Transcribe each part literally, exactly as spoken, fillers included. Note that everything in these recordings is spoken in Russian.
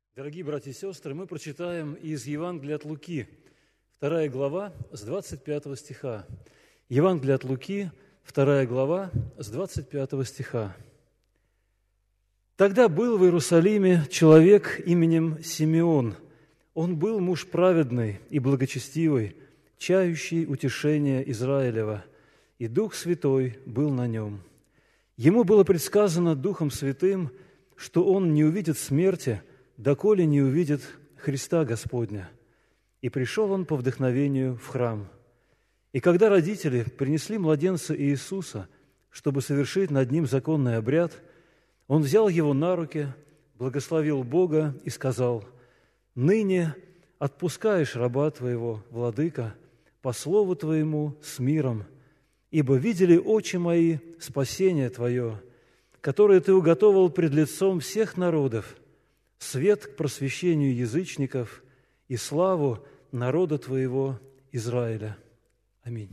Дорогие братья и сестры, мы прочитаем из Евангелия от Луки, вторая глава, с двадцать пятого стиха. Евангелие от Луки, вторая глава, с двадцать пятого стиха. «Тогда был в Иерусалиме человек именем Симеон. Он был муж праведный и благочестивый, чающий утешение Израилева, и Дух Святой был на нем. Ему было предсказано Духом Святым, что он не увидит смерти, доколе не увидит Христа Господня. И пришел он по вдохновению в храм. И когда родители принесли младенца Иисуса, чтобы совершить над ним законный обряд, он взял его на руки, благословил Бога и сказал: «Ныне отпускаешь раба твоего, владыка, по слову твоему с миром, ибо видели очи мои спасение твое, которое ты уготовил пред лицом всех народов, свет к просвещению язычников и славу народа твоего Израиля». Аминь.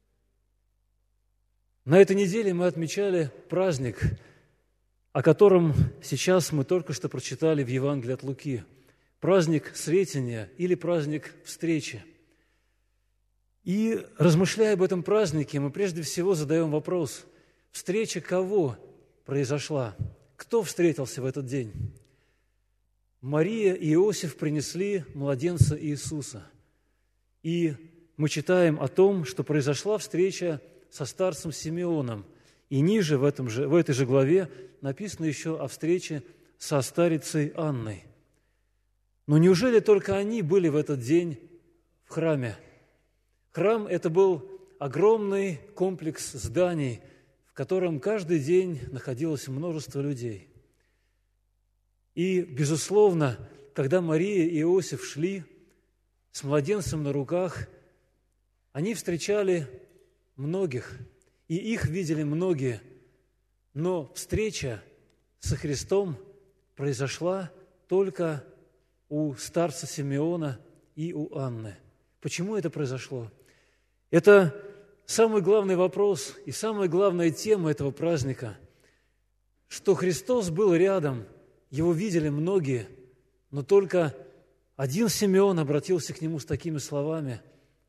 На этой неделе мы отмечали праздник, о котором сейчас мы только что прочитали в Евангелии от Луки. Праздник Сретения или праздник встречи. И, размышляя об этом празднике, мы прежде всего задаем вопрос: встреча кого произошла? Кто встретился в этот день? Мария и Иосиф принесли младенца Иисуса. И мы читаем о том, что произошла встреча со старцем Симеоном. И ниже в, этом же, в этой же главе написано еще о встрече со старицей Анной. Но неужели только они были в этот день в храме? Храм – это был огромный комплекс зданий, в котором каждый день находилось множество людей. И, безусловно, когда Мария и Иосиф шли с младенцем на руках, они встречали многих, и их видели многие, но встреча со Христом произошла только у старца Симеона и у Анны. Почему это произошло? Это самый главный вопрос и самая главная тема этого праздника, что Христос был рядом, Его видели многие, но только один Симеон обратился к Нему с такими словами.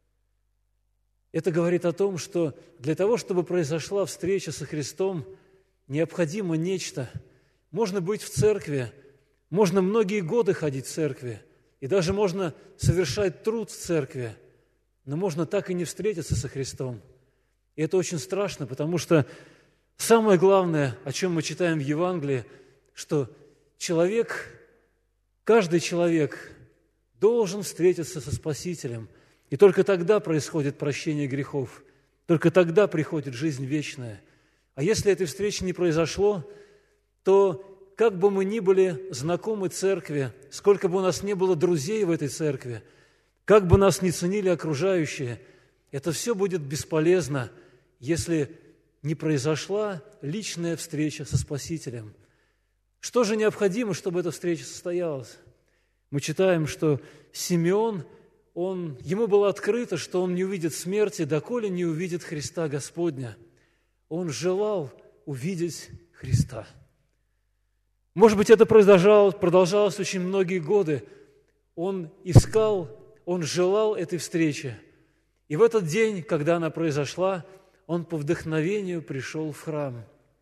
Это говорит о том, что для того, чтобы произошла встреча со Христом, необходимо нечто. Можно быть в церкви, можно многие годы ходить в церкви, и даже можно совершать труд в церкви, но можно так и не встретиться со Христом. И это очень страшно, потому что самое главное, о чем мы читаем в Евангелии, что человек, каждый человек должен встретиться со Спасителем, и только тогда происходит прощение грехов, только тогда приходит жизнь вечная. А если этой встречи не произошло, то как бы мы ни были знакомы церкви, сколько бы у нас ни было друзей в этой церкви, как бы нас ни ценили окружающие, это все будет бесполезно, если не произошла личная встреча со Спасителем. Что же необходимо, чтобы эта встреча состоялась? Мы читаем, что Симеон, он, ему было открыто, что он не увидит смерти, доколе не увидит Христа Господня. Он желал увидеть Христа. Может быть, это продолжалось, продолжалось очень многие годы. Он искал, он желал этой встречи. И в этот день, когда она произошла, он по вдохновению пришел в храм.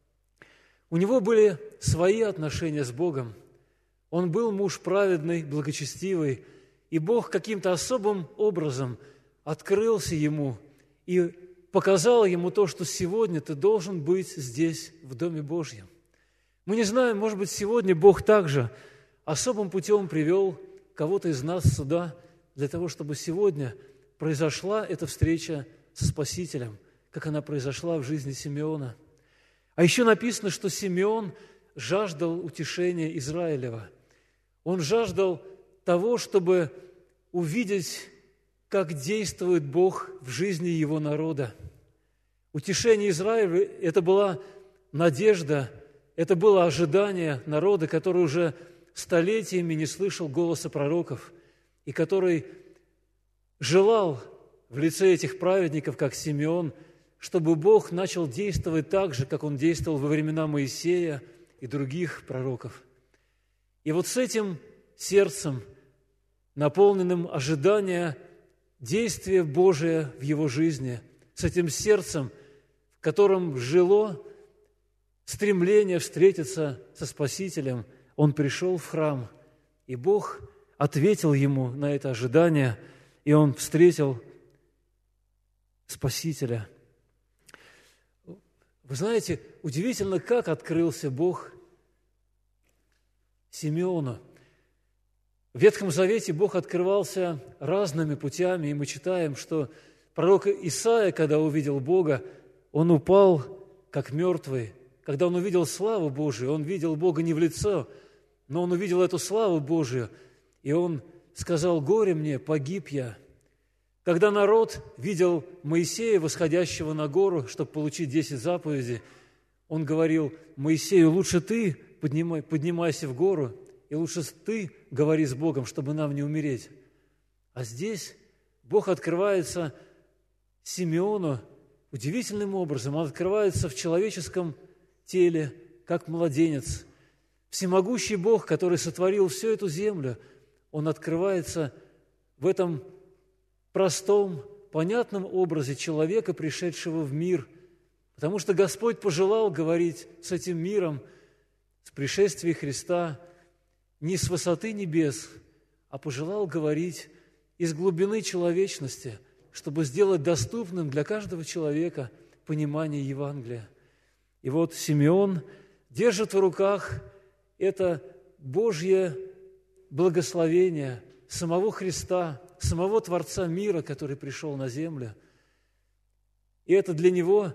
У него были свои отношения с Богом. Он был муж праведный, благочестивый, и Бог каким-то особым образом открылся ему и показал ему то, что сегодня ты должен быть здесь, в Доме Божьем. Мы не знаем, может быть, сегодня Бог также особым путем привел кого-то из нас сюда для того, чтобы сегодня произошла эта встреча со Спасителем, как она произошла в жизни Симеона. А еще написано, что Симеон жаждал утешения Израилева. Он жаждал того, чтобы увидеть, как действует Бог в жизни его народа. Утешение Израиля – это была надежда, это было ожидание народа, который уже столетиями не слышал голоса пророков и который желал в лице этих праведников, как Симеон, чтобы Бог начал действовать так же, как Он действовал во времена Моисея и других пророков. И вот с этим сердцем, наполненным ожидания действия Божия в его жизни, с этим сердцем, в котором жило стремление встретиться со Спасителем, он пришел в храм, и Бог ответил ему на это ожидание, и он встретил Спасителя. Вы знаете, удивительно, как открылся Бог Симеону. В Ветхом Завете Бог открывался разными путями, и мы читаем, что пророк Исаия, когда увидел Бога, он упал, как мертвый. Когда он увидел славу Божию, он видел Бога не в лицо, но он увидел эту славу Божию, и он сказал: «Горе мне, погиб я». Когда народ видел Моисея, восходящего на гору, чтобы получить десять заповедей, он говорил Моисею: «Лучше ты поднимай, поднимайся в гору, и лучше ты говори с Богом, чтобы нам не умереть». А здесь Бог открывается Симеону удивительным образом. Он открывается в человеческом теле, как младенец. Всемогущий Бог, который сотворил всю эту землю, Он открывается в этом простом, понятном образе человека, пришедшего в мир, потому что Господь пожелал говорить с этим миром, с пришествием Христа, не с высоты небес, а пожелал говорить из глубины человечности, чтобы сделать доступным для каждого человека понимание Евангелия. И вот Симеон держит в руках это Божье благословение самого Христа, самого Творца мира, который пришел на землю. И это для него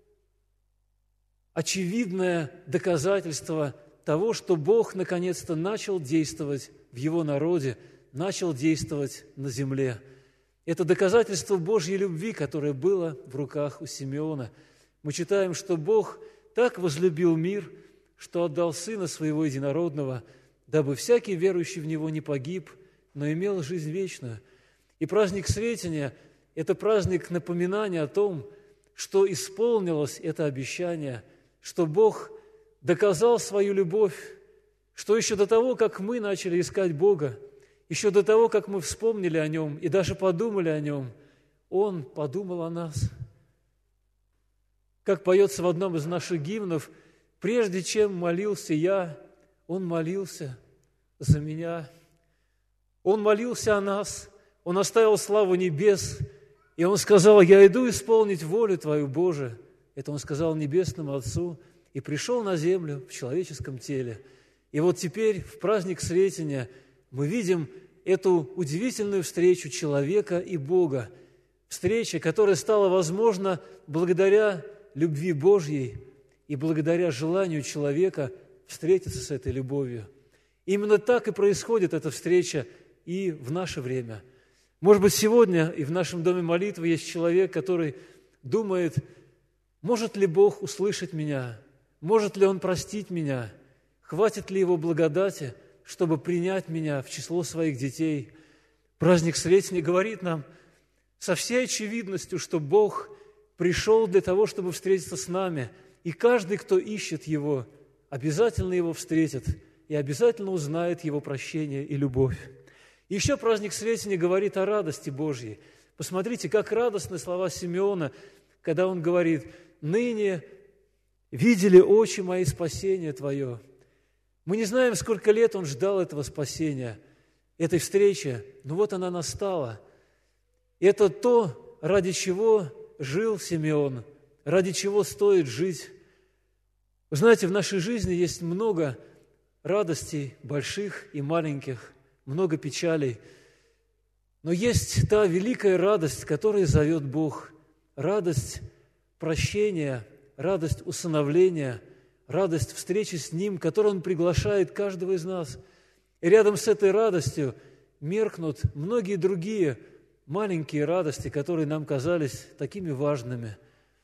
очевидное доказательство того, что Бог наконец-то начал действовать в его народе, начал действовать на земле. Это доказательство Божьей любви, которое было в руках у Симеона. Мы читаем, что Бог так возлюбил мир, что отдал Сына Своего Единородного, дабы всякий верующий в Него не погиб, но имел жизнь вечную. И праздник Сретения – это праздник напоминания о том, что исполнилось это обещание, что Бог доказал свою любовь, что еще до того, как мы начали искать Бога, еще до того, как мы вспомнили о Нем и даже подумали о Нем, Он подумал о нас. Как поется в одном из наших гимнов: «Прежде чем молился я, Он молился за меня». Он молился о нас, Он оставил славу небес, и Он сказал: «Я иду исполнить волю Твою, Боже». Это Он сказал Небесному Отцу, и пришел на землю в человеческом теле. И вот теперь, в праздник Сретения, мы видим эту удивительную встречу человека и Бога, встреча, которая стала возможна благодаря любви Божьей и благодаря желанию человека встретиться с этой любовью. Именно так и происходит эта встреча и в наше время. Может быть, сегодня и в нашем доме молитвы есть человек, который думает: может ли Бог услышать меня? Может ли Он простить меня? Хватит ли Его благодати, чтобы принять меня в число своих детей? Праздник Сретения говорит нам со всей очевидностью, что Бог пришел для того, чтобы встретиться с нами, и каждый, кто ищет Его, обязательно Его встретит и обязательно узнает Его прощение и любовь. И еще праздник Сретения говорит о радости Божьей. Посмотрите, как радостны слова Симеона, когда он говорит: «Ныне видели очи мои спасение Твое». Мы не знаем, сколько лет он ждал этого спасения, этой встречи, но вот она настала. Это то, ради чего жил Симеон, ради чего стоит жить. Вы знаете, в нашей жизни есть много радостей, больших и маленьких, много печалей. Но есть та великая радость, которой зовет Бог, радость прощения, радость усыновления, радость встречи с Ним, которую Он приглашает каждого из нас. И рядом с этой радостью меркнут многие другие маленькие радости, которые нам казались такими важными.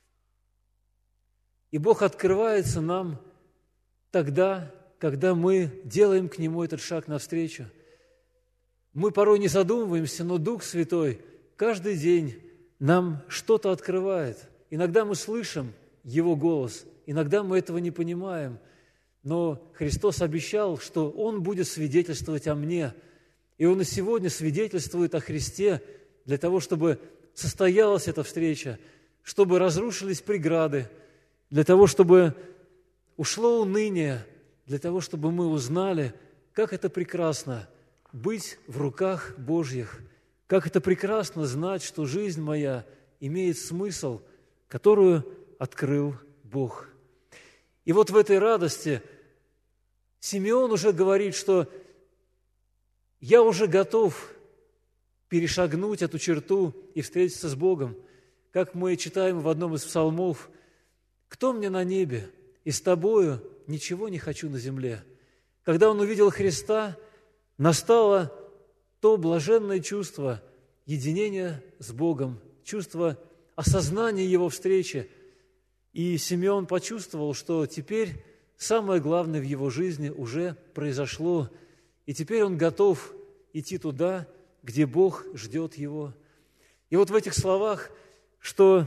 И Бог открывается нам тогда, когда мы делаем к Нему этот шаг навстречу. Мы порой не задумываемся, но Дух Святой каждый день нам что-то открывает. Иногда мы слышим Его голос, иногда мы этого не понимаем, но Христос обещал, что Он будет свидетельствовать о мне. И Он и сегодня свидетельствует о Христе для того, чтобы состоялась эта встреча, чтобы разрушились преграды, для того, чтобы ушло уныние, для того, чтобы мы узнали, как это прекрасно быть в руках Божьих, как это прекрасно знать, что жизнь моя имеет смысл, которую открыл Бог. И вот в этой радости Симеон уже говорит, что я уже готов перешагнуть эту черту и встретиться с Богом. Как мы читаем в одном из псалмов: «Кто мне на небе? И с тобою ничего не хочу на земле». Когда он увидел Христа, настало то блаженное чувство единения с Богом, чувство осознания Его встречи. И Симеон почувствовал, что теперь самое главное в его жизни уже произошло, и теперь он готов идти туда, где Бог ждет его. И вот в этих словах, что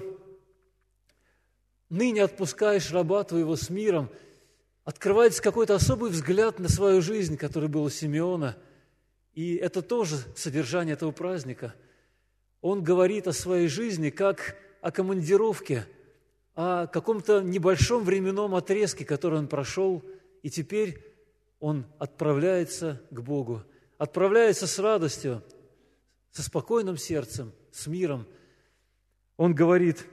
«ныне отпускаешь раба твоего с миром», открывается какой-то особый взгляд на свою жизнь, который был у Симеона. И это тоже содержание этого праздника. Он говорит о своей жизни как о командировке, о каком-то небольшом временном отрезке, который он прошел, и теперь он отправляется к Богу, отправляется с радостью, со спокойным сердцем, с миром. Он говорит: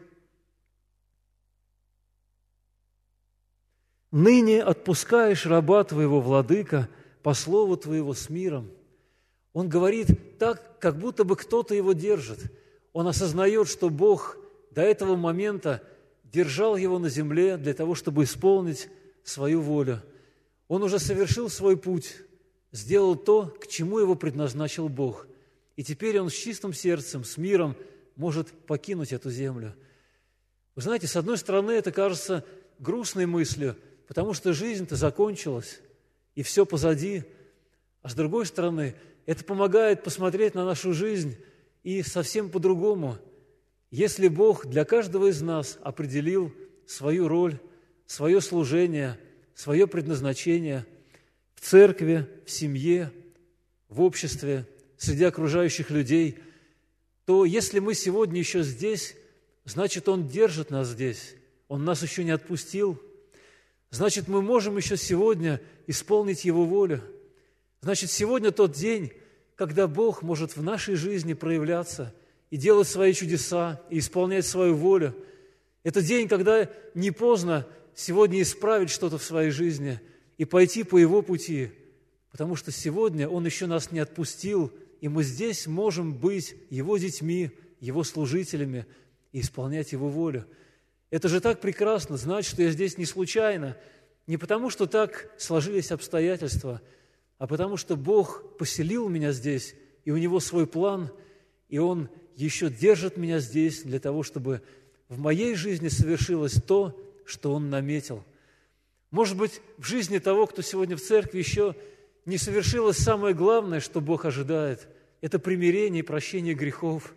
«Ныне отпускаешь раба твоего, владыка, по слову твоего с миром». Он говорит так, как будто бы кто-то его держит. Он осознает, что Бог до этого момента держал его на земле для того, чтобы исполнить свою волю. Он уже совершил свой путь, сделал то, к чему его предназначил Бог. И теперь он с чистым сердцем, с миром может покинуть эту землю. Вы знаете, с одной стороны, это кажется грустной мыслью, потому что жизнь-то закончилась, и все позади. А с другой стороны, это помогает посмотреть на нашу жизнь и совсем по-другому. Если Бог для каждого из нас определил свою роль, свое служение, свое предназначение в церкви, в семье, в обществе, среди окружающих людей, то если мы сегодня еще здесь, значит, Он держит нас здесь, Он нас еще не отпустил. Значит, мы можем еще сегодня исполнить Его волю. Значит, сегодня тот день, когда Бог может в нашей жизни проявляться и делать свои чудеса, и исполнять свою волю. Это день, когда не поздно сегодня исправить что-то в своей жизни и пойти по Его пути, потому что сегодня Он еще нас не отпустил, и мы здесь можем быть Его детьми, Его служителями и исполнять Его волю. Это же так прекрасно знать, что я здесь не случайно, не потому, что так сложились обстоятельства, а потому, что Бог поселил меня здесь, и у Него свой план, и Он еще держит меня здесь для того, чтобы в моей жизни совершилось то, что Он наметил. Может быть, в жизни того, кто сегодня в церкви, еще не совершилось самое главное, что Бог ожидает. Это примирение и прощение грехов.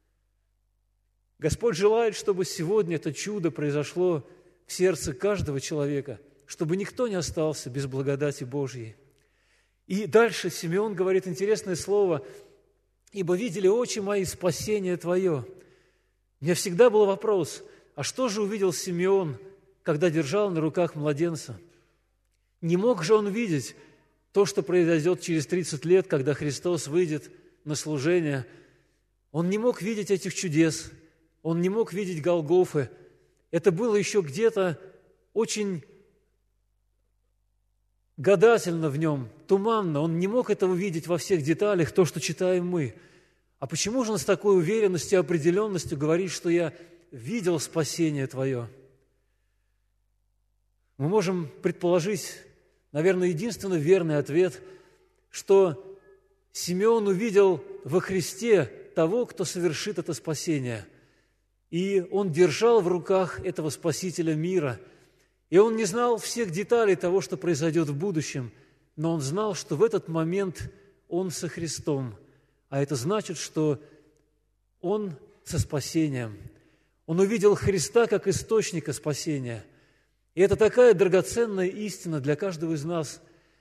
Господь желает, чтобы сегодня это чудо произошло в сердце каждого человека, чтобы никто не остался без благодати Божьей. И дальше Симеон говорит интересное слово: «Ибо видели очи мои спасение Твое». У меня всегда был вопрос, а что же увидел Симеон, когда держал на руках младенца? Не мог же он видеть то, что произойдет через тридцать лет, когда Христос выйдет на служение? Он не мог видеть этих чудес, он не мог видеть Голгофы. Это было еще где-то очень гадательно в нем, туманно. Он не мог этого видеть во всех деталях, то, что читаем мы. А почему же он с такой уверенностью и определенностью говорит, что я видел спасение Твое? Мы можем предположить, наверное, единственно верный ответ, что Симеон увидел во Христе того, кто совершит это спасение. И он держал в руках этого Спасителя мира. И он не знал всех деталей того, что произойдет в будущем, но он знал, что в этот момент он со Христом. А это значит, что он со спасением. Он увидел Христа как источника спасения. И это такая драгоценная истина для каждого из нас.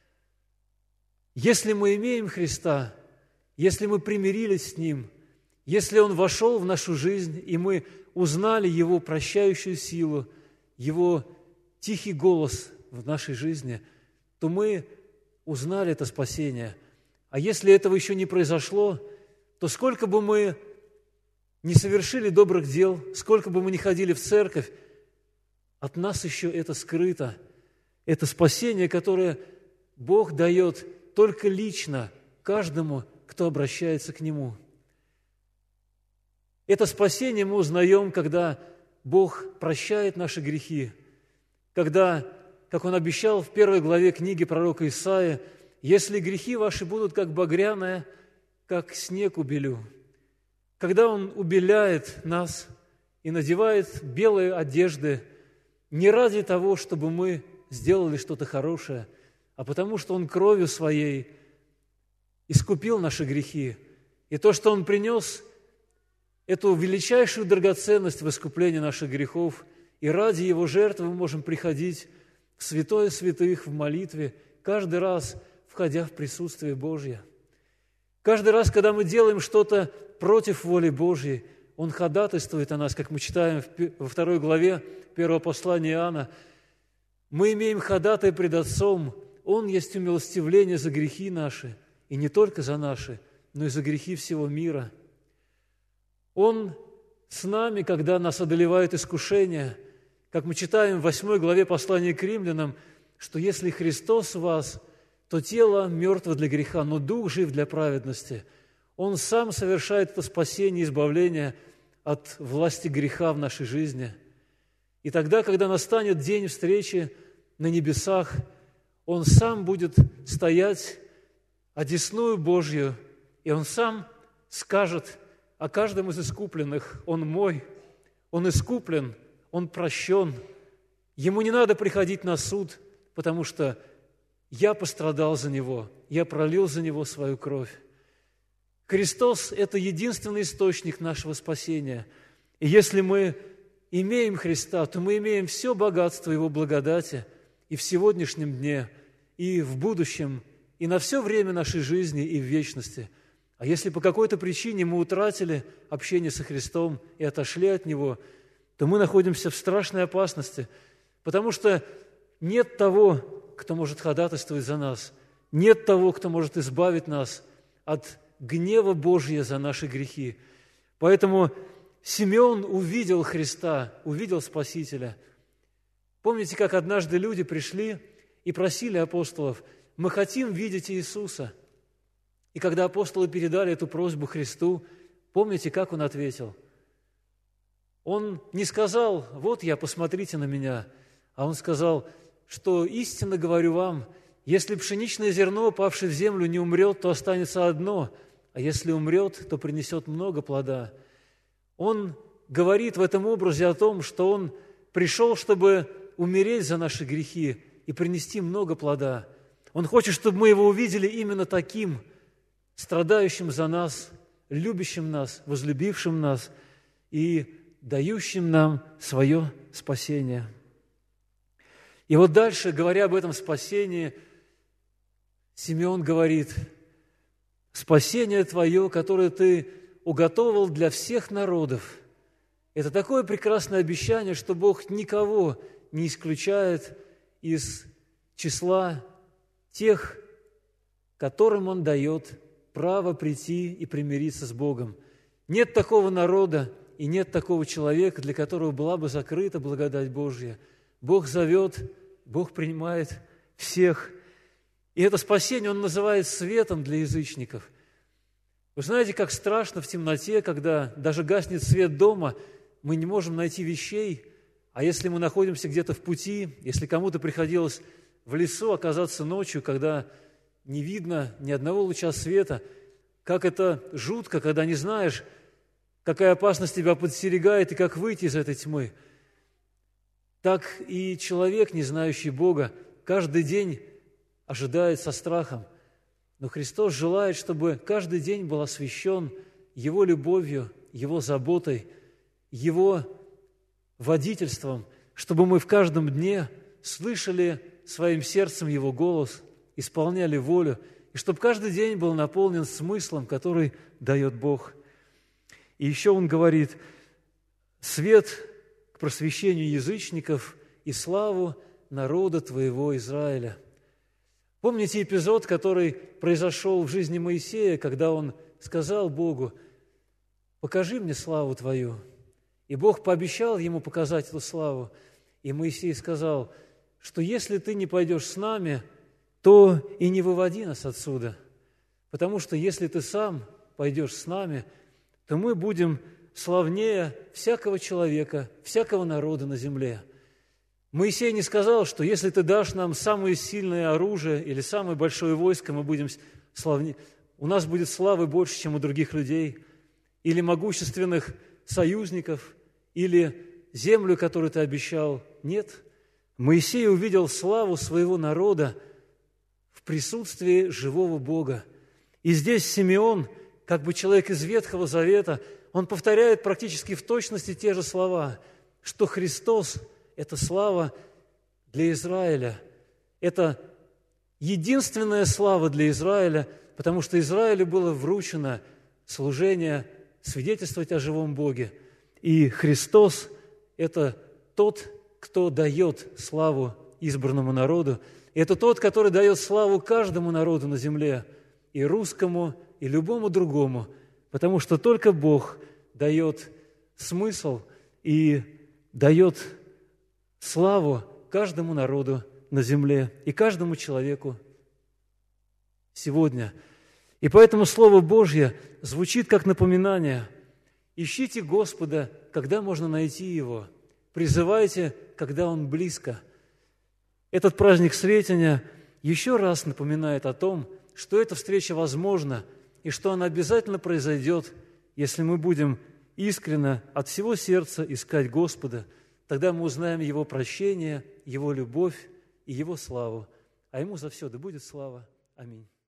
Если мы имеем Христа, если мы примирились с Ним, если Он вошел в нашу жизнь, и мы узнали Его прощающую силу, Его тихий голос в нашей жизни, то мы узнали это спасение. А если этого еще не произошло, то сколько бы мы не совершили добрых дел, сколько бы мы ни ходили в церковь, от нас еще это скрыто. Это спасение, которое Бог дает только лично каждому, кто обращается к Нему. Это спасение мы узнаем, когда Бог прощает наши грехи, когда, как Он обещал в первой главе книги пророка Исаии, «Если грехи ваши будут как багряное, как снег убелю». Когда Он убеляет нас и надевает белые одежды не ради того, чтобы мы сделали что-то хорошее, а потому что Он кровью Своей искупил наши грехи. И то, что Он принес, эту величайшую драгоценность в искуплении наших грехов, и ради Его жертвы мы можем приходить в святое святых, в молитве, каждый раз входя в присутствие Божье. Каждый раз, когда мы делаем что-то против воли Божьей, Он ходатайствует о нас, как мы читаем во второй главе первого послания Иоанна. Мы имеем ходатая пред Отцом, Он есть умилостивление за грехи наши, и не только за наши, но и за грехи всего мира. Он с нами, когда нас одолевает искушение, как мы читаем в восьмой главе послания к римлянам, что если Христос в вас, то тело мертво для греха, но дух жив для праведности. Он сам совершает это спасение и избавление от власти греха в нашей жизни. И тогда, когда настанет день встречи на небесах, Он сам будет стоять одесную Божью, и Он сам скажет о каждом из искупленных: «Он мой, он искуплен, он прощен». Ему не надо приходить на суд, потому что я пострадал за него, я пролил за него свою кровь. Христос – это единственный источник нашего спасения. И если мы имеем Христа, то мы имеем все богатство Его благодати и в сегодняшнем дне, и в будущем, и на все время нашей жизни, и в вечности. А если по какой-то причине мы утратили общение со Христом и отошли от Него, то мы находимся в страшной опасности, потому что нет того, кто может ходатайствовать за нас, нет того, кто может избавить нас от гнева Божия за наши грехи. Поэтому Симеон увидел Христа, увидел Спасителя. Помните, как однажды люди пришли и просили апостолов: «Мы хотим видеть Иисуса». И когда апостолы передали эту просьбу Христу, помните, как Он ответил? Он не сказал: «Вот я, посмотрите на меня», а Он сказал, что истинно говорю вам, если пшеничное зерно, павшее в землю, не умрет, то останется одно, а если умрет, то принесет много плода. Он говорит в этом образе о том, что Он пришел, чтобы умереть за наши грехи и принести много плода. Он хочет, чтобы мы Его увидели именно таким, страдающим за нас, любящим нас, возлюбившим нас и дающим нам свое спасение. И вот дальше, говоря об этом спасении, Симеон говорит: «Спасение Твое, которое Ты уготовил для всех народов». Это такое прекрасное обещание, что Бог никого не исключает из числа тех, которым Он дает право прийти и примириться с Богом. Нет такого народа и нет такого человека, для которого была бы закрыта благодать Божья. Бог зовет, Бог принимает всех. И это спасение Он называет светом для язычников. Вы знаете, как страшно в темноте, когда даже гаснет свет дома, мы не можем найти вещей, а если мы находимся где-то в пути, если кому-то приходилось в лесу оказаться ночью, когда не видно ни одного луча света, как это жутко, когда не знаешь, какая опасность тебя подстерегает и как выйти из этой тьмы. Так и человек, не знающий Бога, каждый день ожидает со страхом. Но Христос желает, чтобы каждый день был освящен Его любовью, Его заботой, Его водительством, чтобы мы в каждом дне слышали своим сердцем Его голос, исполняли волю, и чтобы каждый день был наполнен смыслом, который дает Бог. И еще Он говорит: свет к просвещению язычников и славу народа Твоего Израиля. Помните эпизод, который произошел в жизни Моисея, когда он сказал Богу: «Покажи мне славу Твою». И Бог пообещал ему показать эту славу. И Моисей сказал, что если ты не пойдешь с нами, то и не выводи нас отсюда, потому что если ты сам пойдешь с нами, то мы будем славнее всякого человека, всякого народа на земле. Моисей не сказал, что если ты дашь нам самое сильное оружие или самое большое войско, мы будем славнее, у нас будет славы больше, чем у других людей, или могущественных союзников, или землю, которую ты обещал. Нет. Моисей увидел славу своего народа в присутствии живого Бога. И здесь Симеон, как бы человек из Ветхого Завета, он повторяет практически в точности те же слова, что Христос – это слава для Израиля. Это единственная слава для Израиля, потому что Израилю было вручено служение свидетельствовать о живом Боге. И Христос – это тот, кто дает славу избранному народу. И это тот, который дает славу каждому народу на земле, и русскому, и любому другому, потому что только Бог дает смысл и дает славу каждому народу на земле и каждому человеку сегодня. И поэтому Слово Божье звучит как напоминание: ищите Господа, когда можно найти Его, призывайте, когда Он близко. Этот праздник Сретения еще раз напоминает о том, что эта встреча возможна и что она обязательно произойдет, если мы будем искренне от всего сердца искать Господа. Тогда мы узнаем Его прощение, Его любовь и Его славу. А Ему за все да будет слава. Аминь.